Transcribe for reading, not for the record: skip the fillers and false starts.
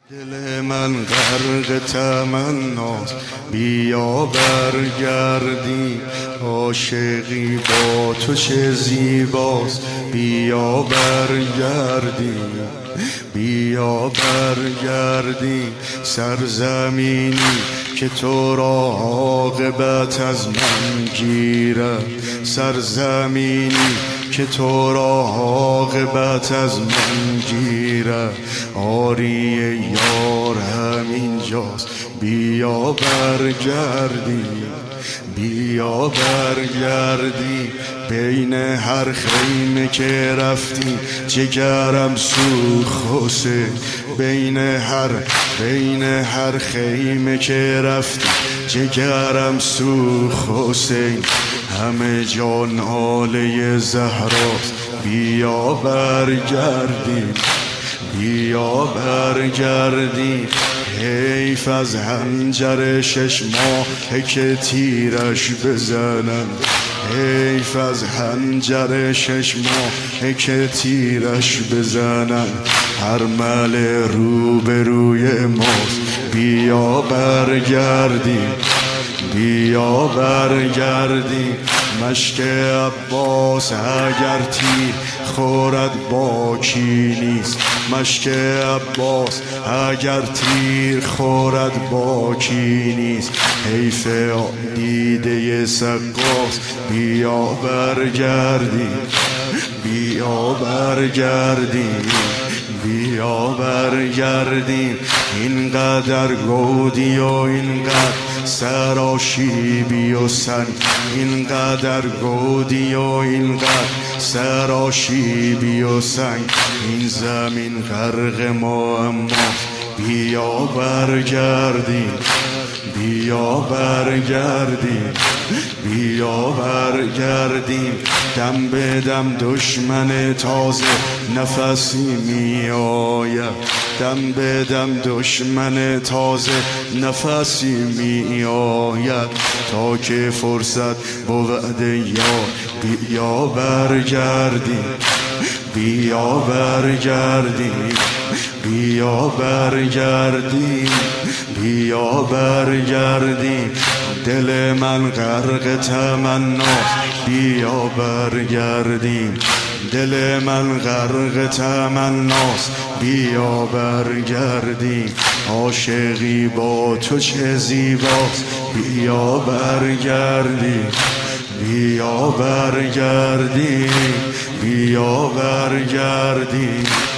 دل من غرق تمناست، بیا برگردیم. عاشقی با تو چه زیباست، بیا برگردیم. بیا برگردیم سرزمینی که تو را عاقبت از من گیرد، سرزمینی که تو را عاقبت از من گیرد. آری یار همینجاست، بیا برگردیم. بیا برگردیم بین هر خیمه که رفتی جگرم سوخت حسین. بین هر خیمه که رفتی جگرم سوخت حسین. همه جان حاله زهراست، بیا برگردیم. بیا برگردیم. حیف از حنجر 6 ماه که تیرش بزنن، حیف از حنجر 6 ماه که تیرش بزنن. هر مل روبروی ماست، بیا برگردیم. بیا برگردیم. مشک عباس اگر تیر خورد باکی نیست، مشک عباس اگر تیر خورد باکی نیست. حیف دیده سقاست، بیا برگردیم. بیا برگردیم. بیا برگردیم. اینقدر گودی و اینقدر سراشیبی و سنگ، اینقدر گودی و اینقدر سراشیبی و سنگ. این زمین غرق ما اما بیا برگردیم. بیا برگردیم. بیا برگردیم. دم به دم دشمن تازه نفسی می آید، دم به دم دشمن تازه نفسی می آید. تا که فرصت بود یار، بیا برگردیم. بیا برگردیم. بیا برگردیم. بیا برگردیم. دل من غرق تمناست، بیا برگردیم. دل من غرق تمناست، بیا برگردیم. عاشقی با تو چه زیباست، بیا برگردیم. بیا برگردیم. بیا برگردیم.